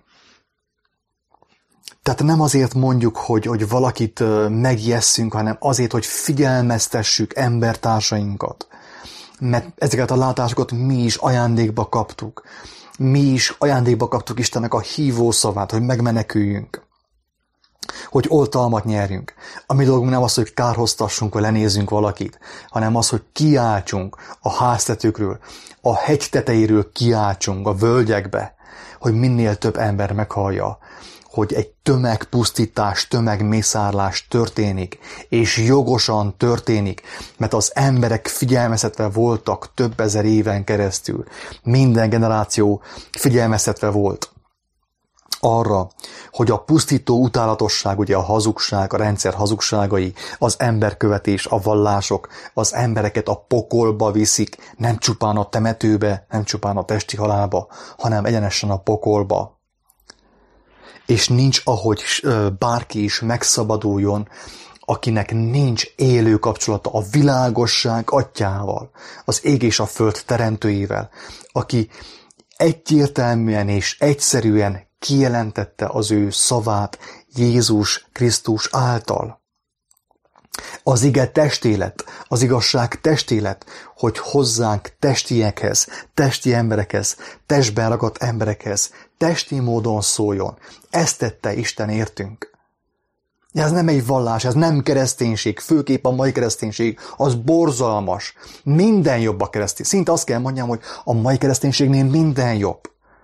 Tehát nem azért mondjuk, hogy, hogy valakit megjesszünk, hanem azért, hogy figyelmeztessük embertársainkat. Mert ezeket a látásokat mi is ajándékba kaptuk. Mi is ajándékba kaptuk Istennek a hívó szavát, hogy megmeneküljünk. Hogy oltalmat nyerjünk. A mi dolgunk nem az, hogy kárhoztassunk, vagy lenézzünk valakit, hanem az, hogy kiáltsunk a háztetőkről, a hegy tetejéről kiáltsunk a völgyekbe, hogy minél több ember meghallja, hogy egy tömegpusztítás, tömegmészárlás történik, és jogosan történik, mert az emberek figyelmeztetve voltak több ezer éven keresztül. Minden generáció figyelmeztetve volt arra, hogy a pusztító utálatosság, ugye a hazugság, a rendszer hazugságai, az emberkövetés, a vallások, az embereket a pokolba viszik, nem csupán a temetőbe, nem csupán a testi halálba, hanem egyenesen a pokolba. És nincs, ahogy bárki is megszabaduljon, akinek nincs élő kapcsolata a világosság atyával, az ég és a föld teremtőjével, aki egyértelműen és egyszerűen kijelentette az ő szavát Jézus Krisztus által. Az ige testélet, az igazság testélet, hogy hozzánk testiekhez, testi emberekhez, testben ragadt emberekhez, testi módon szóljon. Ezt tette Isten értünk. Ez nem egy vallás, ez nem kereszténység, főképp a mai kereszténység, az borzalmas. Minden jobb a keresztény. Szinte azt kell mondjam, hogy a mai kereszténységnél minden jobb.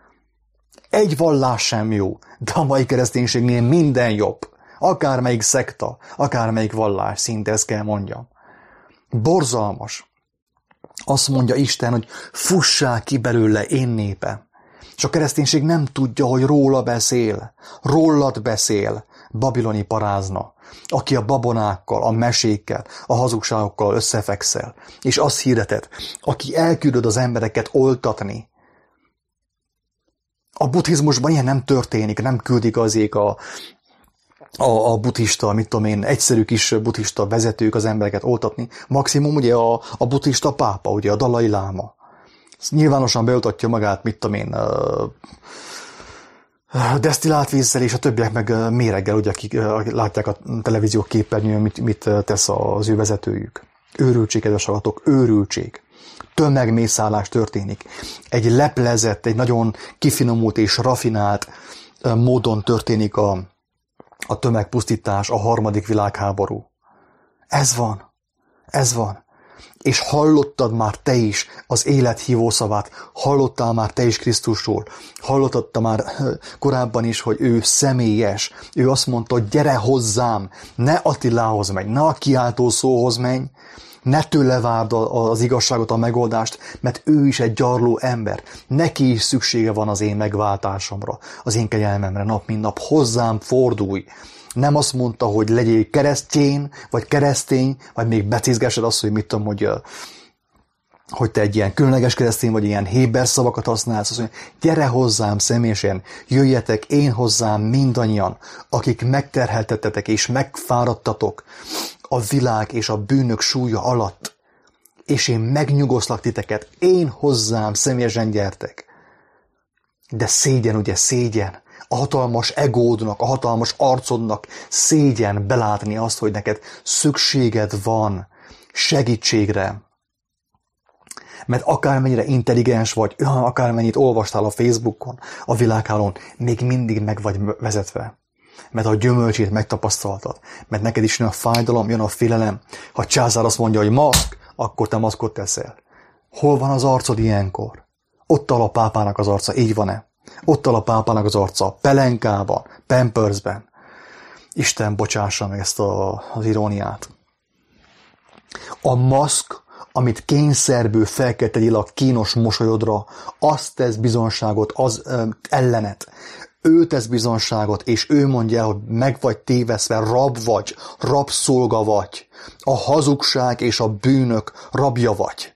Egy vallás sem jó, de a mai kereszténységnél minden jobb. Akármelyik szekta, akármelyik vallás, szinte ezt kell mondjam. Borzalmas. Azt mondja Isten, hogy fussák ki belőle én népem. És a kereszténység nem tudja, hogy róla beszél. Rólad beszél, babiloni parázna, aki a babonákkal, a mesékkel, a hazugságokkal összefekszel. És azt hirdeted, aki elküldöd az embereket oltatni. A buddhizmusban ilyen nem történik, nem küldik azék a a, a buddhista, mit tudom én, egyszerű kis buddhista vezetők az embereket oltatni. Maximum ugye a, a buddhista pápa, ugye a Dalai Láma. Nyilvánosan beoltatja magát, mit tudom én, uh, desztillált vízzel, és a többiek meg méreggel, ugye, akik uh, látják a televízió képernyőn, mit, mit tesz az ő vezetőjük. Őrültség, kedves hallgatók, őrültség. Tömegmészállás történik. Egy leplezett, egy nagyon kifinomult és rafinált uh, módon történik a, a tömegpusztítás, a harmadik világháború. Ez van. Ez van. És hallottad már te is az élet hívószavát, hallottál már te is Krisztusról, hallottad te már korábban is, hogy ő személyes, ő azt mondta, hogy gyere hozzám, ne Attilához menj, ne a kiáltó szóhoz menj, ne tőle várd az igazságot, a megoldást, mert ő is egy gyarló ember, neki is szüksége van az én megváltásomra, az én kegyelmemre nap mint nap, hozzám fordulj. Nem azt mondta, hogy legyél keresztény, vagy keresztény, vagy még becizgessed azt, hogy mit tudom, hogy, hogy te egy ilyen különleges keresztény, vagy ilyen héber szavakat használsz. Azt mondja, gyere hozzám személyesen, jöjjetek én hozzám mindannyian, akik megterheltettetek és megfáradtatok a világ és a bűnök súlya alatt, és én megnyugoszlak titeket, én hozzám személyesen gyertek. De szégyen, ugye szégyen, a hatalmas egódnak, a hatalmas arcodnak szégyen belátni azt, hogy neked szükséged van segítségre. Mert akármennyire intelligens vagy, akármennyit olvastál a Facebookon, a világhálón, még mindig meg vagy vezetve. Mert a gyümölcsét megtapasztaltad. Mert neked is jön a fájdalom, jön a félelem. Ha a császár azt mondja, hogy maszk, akkor te maszkot teszel. Hol van az arcod ilyenkor? Ott áll a pápának az arca, így van-e? Ott áll a pápának az arca, pelenkában, pampersben. Isten bocsássa meg ezt a, az iróniát. A maszk, amit kényszerből fel kell tegyél a kínos mosolyodra, azt tesz bizonságot az ö, ellenet. Ő tesz bizonságot, és ő mondja, hogy meg vagy téveszve, rab vagy, rabszolga vagy. A hazugság és a bűnök rabja vagy.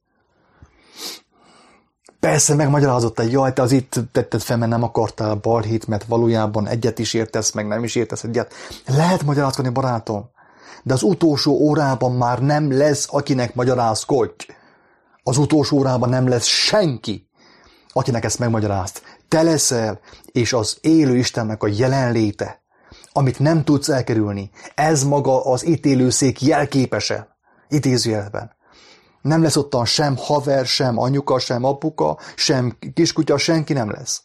Persze megmagyarázott, hogy jaj, te az itt tetted fel, mert nem akartál balhit, mert valójában egyet is értesz, meg nem is értesz egyet. Lehet magyarázkodni, barátom, de az utolsó órában már nem lesz, akinek magyarázkodj. Az utolsó órában nem lesz senki, akinek ezt megmagyarázt. Te leszel, és az élő Istennek a jelenléte, amit nem tudsz elkerülni, ez maga az ítélőszék jelképese, idézőjelben. Nem lesz ottan sem haver, sem anyuka, sem apuka, sem kiskutya, senki nem lesz.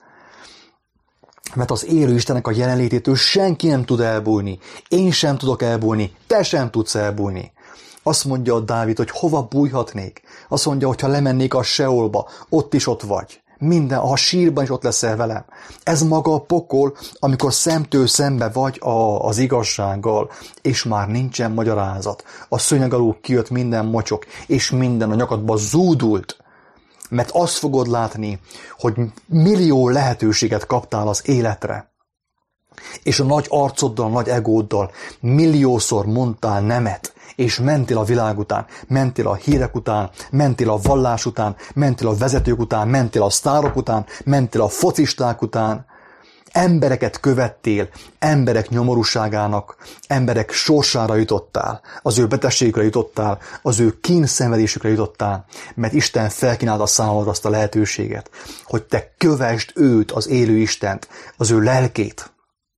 Mert az élő Istennek a jelenlététől senki nem tud elbújni. Én sem tudok elbújni, te sem tudsz elbújni. Azt mondja a Dávid, hogy hova bújhatnék. Azt mondja, hogy ha lemennék a Seolba, ott is ott vagy. Minden, a sírban is ott leszel velem. Ez maga a pokol, amikor szemtől szembe vagy a, az igazsággal, és már nincsen magyarázat. A szőnyeg alól kijött minden mocsok, és minden a nyakadba zúdult. Mert azt fogod látni, hogy millió lehetőséget kaptál az életre. És a nagy arcoddal, a nagy egóddal milliószor mondtál nemet, és mentél a világ után, mentél a hírek után, mentél a vallás után, mentél a vezetők után, mentél a sztárok után, mentél a focisták után. Embereket követtél, emberek nyomorúságának, emberek sorsára jutottál, az ő betegségükre jutottál, az ő kínszenvedésükre jutottál, mert Isten felkínálta számodra azt a lehetőséget, hogy te kövesd őt, az élő Istent, az ő lelkét.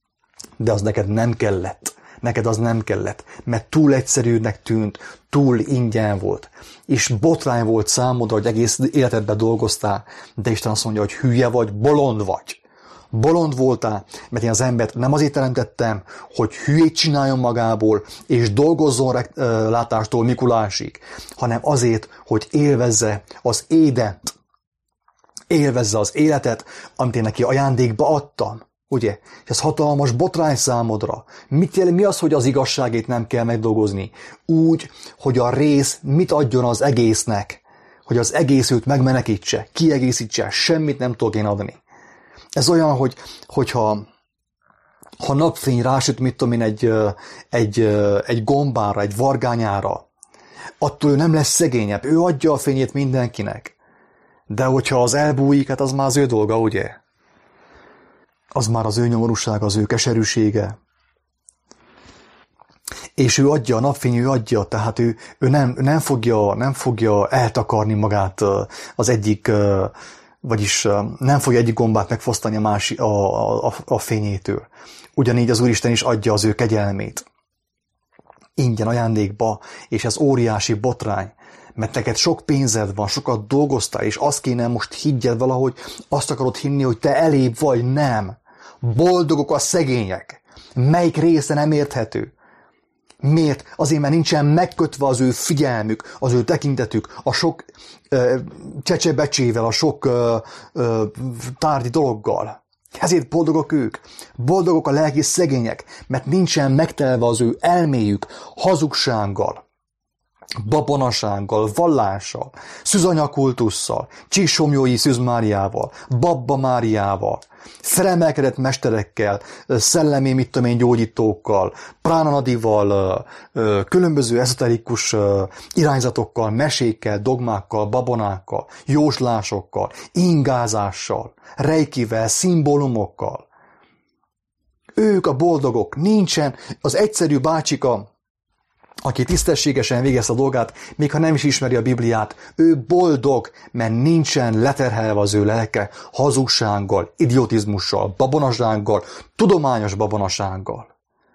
De az neked nem kellett. Neked az nem kellett, mert túl egyszerűnek tűnt, túl ingyen volt. És botrány volt számodra, hogy egész életedben dolgoztál, de Isten azt mondja, hogy hülye vagy, bolond vagy. Bolond voltál, mert én az embert nem azért teremtettem, hogy hülyét csináljon magából, és dolgozzon látástól Mikulásig, hanem azért, hogy élvezze az édent, élvezze az életet, amit én neki ajándékba adtam. Ugye? És ez hatalmas botrány számodra. Mit jelent, mi az, hogy az igazságét nem kell megdolgozni? Úgy, hogy a rész mit adjon az egésznek, hogy az egész őt megmenekítse, kiegészítse, semmit nem tudok én adni. Ez olyan, hogy, hogyha ha napfény rásüt, mit tudom én, egy, egy, egy gombára, egy vargányára, attól ő nem lesz szegényebb, ő adja a fényét mindenkinek. De hogyha az elbújik, hát az már az ő dolga, ugye? Az már az ő nyomorúsága, az ő keserűsége. És ő adja, a napfény, ő adja, tehát ő, ő nem, nem, fogja, nem fogja eltakarni magát az egyik, vagyis nem fogja egyik gombát megfosztani a, másik, a, a, a fényétől. Ugyanígy az Úristen is adja az ő kegyelmét. Ingyen ajándékba, és ez óriási botrány, mert neked sok pénzed van, sokat dolgoztál, és azt kéne most higgyed valahogy, azt akarod hinni, hogy te elébb vagy, nem. Boldogok a szegények. Melyik része nem érthető? Miért? Azért, mert nincsen megkötve az ő figyelmük, az ő tekintetük, a sok ö, csecsebecsével, a sok ö, ö, tárgyi dologgal. Ezért boldogok ők. Boldogok a lelki szegények, mert nincsen megtelve az ő elméjük hazugsággal, babonasággal, vallással, szűzanyakultusszal, Csíksomlyói Szűz Máriával, Babba Máriával, felemelkedett mesterekkel, szellemi, mit tudom én, gyógyítókkal, pránanadival, különböző ezoterikus irányzatokkal, mesékkel, dogmákkal, babonákkal, jóslásokkal, ingázással, reikivel, szimbólumokkal. Ők a boldogok, nincsen az egyszerű bácsika, aki tisztességesen végezte a dolgát, még ha nem is ismeri a Bibliát, ő boldog, mert nincsen leterhelve az ő lelke hazugsággal, idiotizmussal, babonasággal, tudományos babonasággal.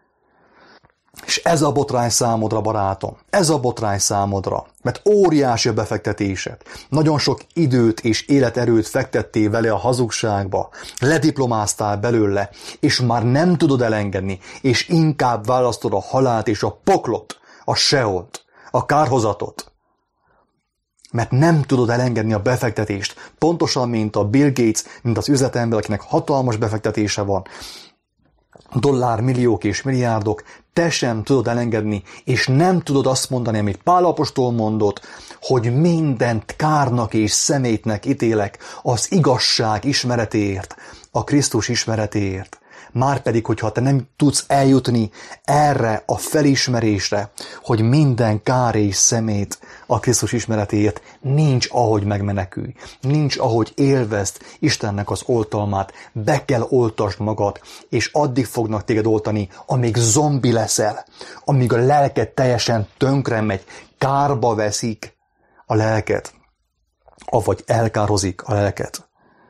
És ez a botrány számodra, barátom, ez a botrány számodra, mert óriási a befektetésed. Nagyon sok időt és életerőt fektettél vele a hazugságba, lediplomáztál belőle, és már nem tudod elengedni, és inkább választod a halált és a poklot, a seolt, a kárhozatot. Mert nem tudod elengedni a befektetést, pontosan, mint a Bill Gates, mint az üzletember, akinek hatalmas befektetése van, dollár, milliók és milliárdok, te sem tudod elengedni, és nem tudod azt mondani, amit Pál apostol mondott, hogy mindent kárnak és szemétnek ítélek az igazság ismeretéért, a Krisztus ismeretéért. Márpedig, hogyha te nem tudsz eljutni erre a felismerésre, hogy minden kár és szemét a Krisztus ismeretéért, nincs ahogy megmenekülj, nincs ahogy élvezd Istennek az oltalmát, be kell oltasd magad, és addig fognak téged oltani, amíg zombi leszel, amíg a lelked teljesen tönkre megy, kárba veszik a lelket, avagy elkározik a lelket.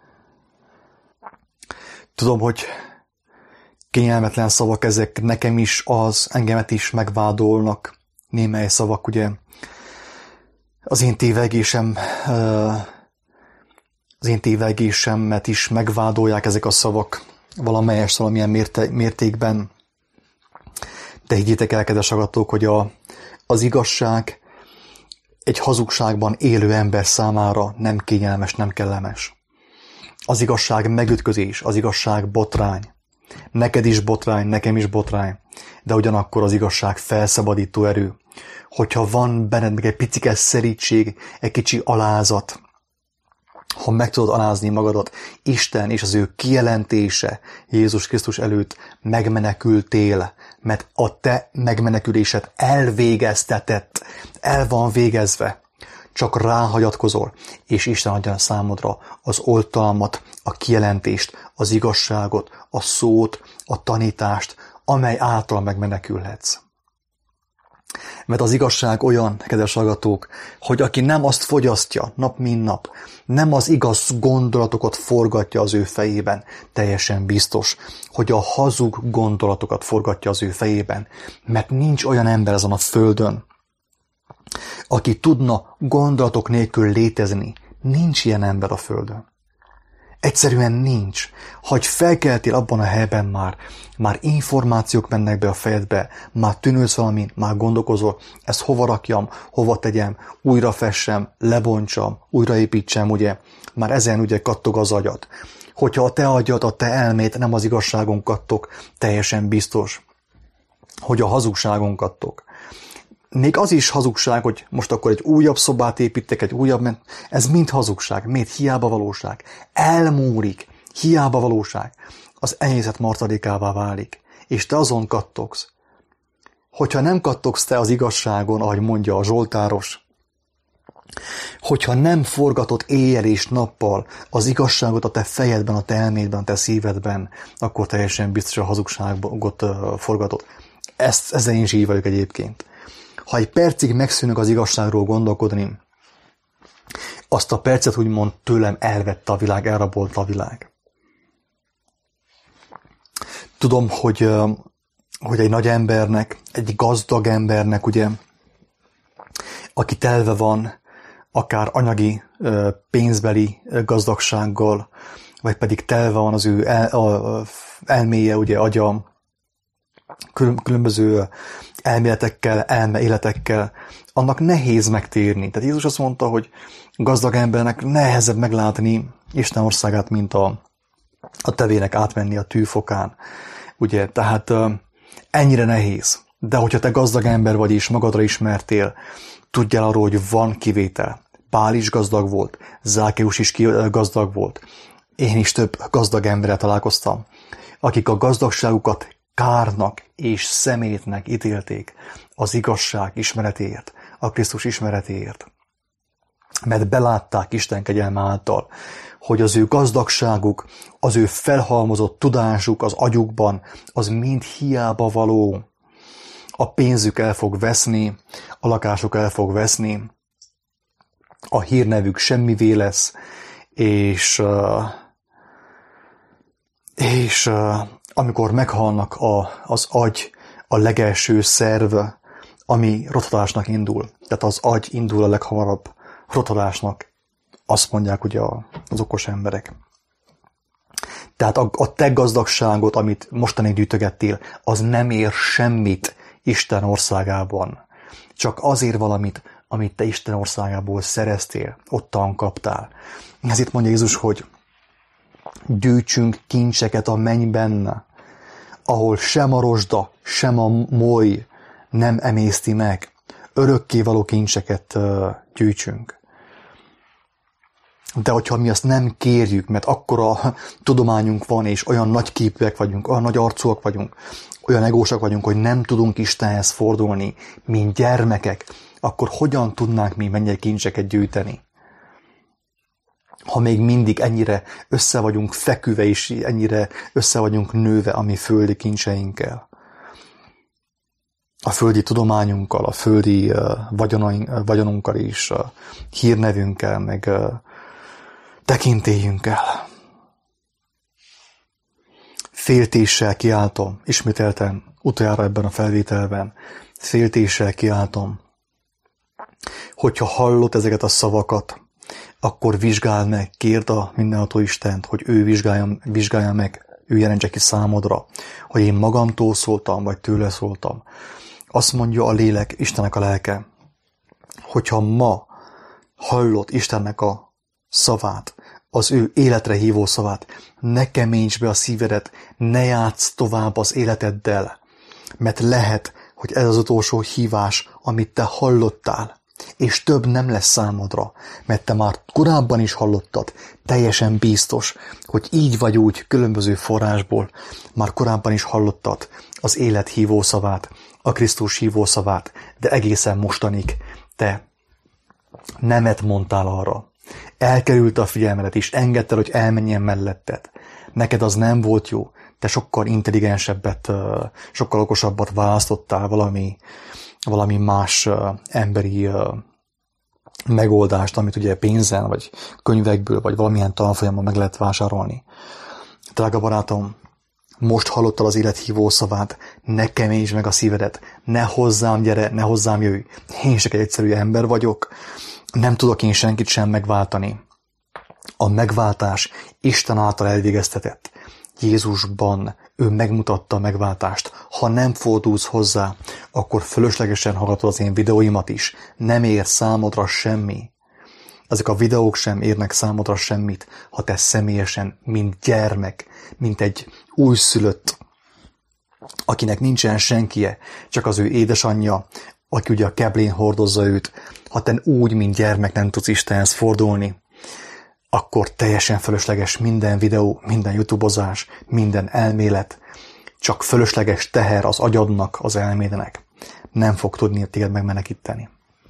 Tudom, hogy kényelmetlen szavak ezek, nekem is az, engemet is megvádolnak némely szavak, ugye. Az én tévegésem, az én tévegésemet is megvádolják ezek a szavak valamelyes valamilyen mérte, mértékben. De higgyétek el, kedves hallgatók, hogy a, az igazság egy hazugságban élő ember számára nem kényelmes, nem kellemes. Az igazság megütközés, az igazság botrány. Neked is botrány, nekem is botrány, de ugyanakkor az igazság felszabadító erő. Hogyha van benned meg egy picike szerítség, egy kicsi alázat, ha meg tudod alázni magadat, Isten és az ő kijelentése Jézus Krisztus előtt, megmenekültél, mert a te megmenekülésed elvégeztetett, el van végezve. Csak ráhagyatkozol, és Isten adja számodra az oltalmat, a kijelentést, az igazságot, a szót, a tanítást, amely által megmenekülhetsz. Mert az igazság olyan, kedves hallgatók, hogy aki nem azt fogyasztja nap mint nap, nem az igaz gondolatokat forgatja az ő fejében, teljesen biztos, hogy a hazug gondolatokat forgatja az ő fejében, mert nincs olyan ember ezen a földön, aki tudna gondolatok nélkül létezni. Nincs ilyen ember a földön. Egyszerűen nincs. Hagy felkeltél abban a helyben már, már információk mennek be a fejedbe, már tűnődsz valamin, már gondolkozol, ezt hova rakjam, hova tegyem, újra fessem, lebontsam, újraépítsem, ugye, már ezen ugye kattog az agyad. Hogyha a te agyad, a te elmét nem az igazságon kattog, teljesen biztos, hogy a hazugságon kattog. Még az is hazugság, hogy most akkor egy újabb szobát építek, egy újabb, ez mind hazugság, miért hiába valóság. Elmúlik, hiába valóság. Az enyészet martalékává válik, és te azon kattogsz. Hogyha nem kattogsz te az igazságon, ahogy mondja a Zsoltáros, hogyha nem forgatod éjjel és nappal az igazságot a te fejedben, a te elmédben, a te szívedben, akkor teljesen biztos a hazugságot forgatod. ezt, ezzel én is így vagyok egyébként. Ha egy percig megszűnök az igazságról gondolkodni, azt a percet úgymond tőlem elvette a világ, elrabolta a világ. Tudom, hogy, hogy egy nagy embernek, egy gazdag embernek, ugye, aki telve van akár anyagi, pénzbeli gazdagsággal, vagy pedig telve van az ő el, a, elméje, ugye, agya, különböző elméletekkel, elmeéletekkel, annak nehéz megtérni. Tehát Jézus azt mondta, hogy gazdag embernek nehezebb meglátni Isten országát, mint a, a tevének átmenni a tűfokán. Ugye, tehát ennyire nehéz. De hogyha te gazdag ember vagy és magadra ismertél, tudjál arról, hogy van kivétel. Pál is gazdag volt, Zákeus is gazdag volt. Én is több gazdag emberrel találkoztam, akik a gazdagságukat kárnak és szemétnek ítélték az igazság ismeretéért, a Krisztus ismeretéért. Mert belátták Isten kegyelme által, hogy az ő gazdagságuk, az ő felhalmozott tudásuk az agyukban, az mind hiába való. A pénzük el fog veszni, a lakásuk el fog veszni, a hírnevük semmivé lesz, és, és amikor meghalnak a, az agy, a legelső szerv, ami rothadásnak indul, tehát az agy indul a leghamarabb rothadásnak, azt mondják ugye az okos emberek. Tehát a, a te gazdagságot, amit mostanig gyűjtögettél, az nem ér semmit Isten országában. Csak azért valamit, amit te Isten országából szereztél, ottan kaptál. Ezért mondja Jézus, hogy gyűjtsünk kincseket a mennyben, ahol sem a rozsda, sem a moly nem emészti meg. Örökkévaló kincseket gyűjtsünk. De hogyha mi azt nem kérjük, mert akkora tudományunk van, és olyan nagy képűek vagyunk, olyan nagy arcúak vagyunk, olyan egósak vagyunk, hogy nem tudunk Istenhez fordulni, mint gyermekek, akkor hogyan tudnánk mi mennyei kincseket gyűjteni? Ha még mindig ennyire össze vagyunk feküve, és ennyire össze vagyunk nőve a mi földi kincseinkkel. A földi tudományunkkal, a földi uh, vagyonunkkal is, uh, hírnevünkkel, meg uh, tekintélyünkkel. Féltéssel kiáltom, ismételtem utoljára ebben a felvételben, féltéssel kiáltom, hogyha hallod ezeket a szavakat, akkor vizsgál meg, kérd a mindenható Istent, hogy ő vizsgálja, vizsgálja meg, ő jelentse ki számodra, hogy én magamtól szóltam, vagy tőle szóltam. Azt mondja a lélek, Istennek a lelke, hogyha ma hallod Istennek a szavát, az ő életre hívó szavát, ne keményts be a szívedet, ne játsz tovább az életeddel, mert lehet, hogy ez az utolsó hívás, amit te hallottál, és több nem lesz számodra, mert te már korábban is hallottad, teljesen biztos, hogy így vagy úgy különböző forrásból már korábban is hallottad az élet hívó szavát, a Krisztus hívó szavát, de egészen mostanig te nemet mondtál arra. Elkerült a figyelmedet, és engedted, hogy elmenjen melletted. Neked az nem volt jó, te sokkal intelligensebbet, sokkal okosabbat választottál valami, valami más emberi megoldást, amit ugye pénzen, vagy könyvekből, vagy valamilyen tanfolyamon meg lehet vásárolni. Drága barátom, most hallottál az élethívó szavát, ne keménytsd meg a szívedet, ne hozzám gyere, ne hozzám jöjj. Én csak egy egyszerű ember vagyok, nem tudok én senkit sem megváltani. A megváltás Isten által elvégeztetett. Jézusban ő megmutatta a megváltást. Ha nem fordulsz hozzá, akkor fölöslegesen hallgatod az én videóimat is. Nem ér számodra semmi. Ezek a videók sem érnek számodra semmit, ha te személyesen, mint gyermek, mint egy újszülött, akinek nincsen senkie, csak az ő édesanyja, aki ugye a keblén hordozza őt, ha te úgy, mint gyermek nem tudsz Istenhez fordulni, akkor teljesen fölösleges minden videó, minden youtubozás, minden elmélet, csak fölösleges teher az agyadnak, az elmédnek. Nem fog tudni téged megmenekíteni.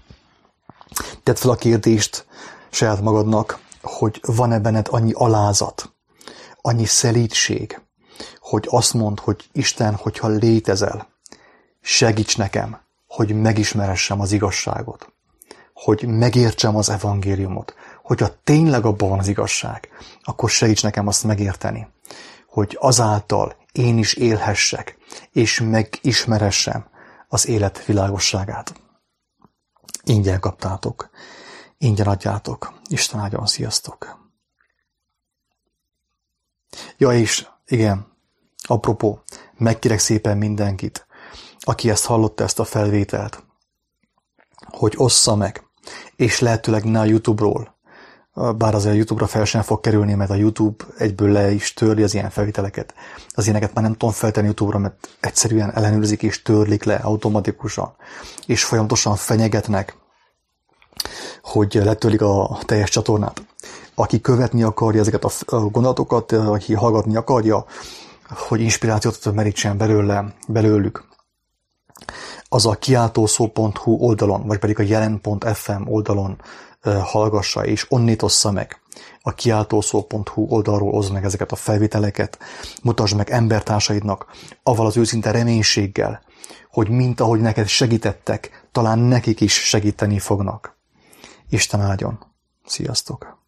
Tedd fel a kérdést saját magadnak, hogy van-e benned annyi alázat, annyi szelídség, hogy azt mondd, hogy Isten, hogyha létezel, segíts nekem, hogy megismeressem az igazságot, hogy megértsem az evangéliumot, hogyha tényleg abban van az igazság, akkor segíts nekem azt megérteni, hogy azáltal én is élhessek, és megismeressem az élet világosságát. Ingyen kaptátok, ingyen adjátok. Isten áldjon, sziasztok! Ja, és igen, apropó, megkérek szépen mindenkit, aki ezt hallotta, ezt a felvételt, hogy ossza meg, és lehetőleg ne a YouTube-ról, bár azért a YouTube-ra fel sem fog kerülni, mert a YouTube egyből le is törli az ilyen felvételeket. Az ilyeneket már nem tudom feltenni YouTube-ra, mert egyszerűen ellenőrzik és törlik le automatikusan, és folyamatosan fenyegetnek, hogy letörlik a teljes csatornát. Aki követni akarja ezeket a gondolatokat, aki hallgatni akarja, hogy inspirációt merítsen belőle, belőlük, az a kiáltószó pont hu oldalon, vagy pedig a jelen pont ef em oldalon hallgassa, és onnét ossza meg. A kiáltószó pont hu oldalról oszd meg ezeket a felvételeket, mutasd meg embertársaidnak, avval az őszinte reménységgel, hogy mint ahogy neked segítettek, talán nekik is segíteni fognak. Isten áldjon! Sziasztok!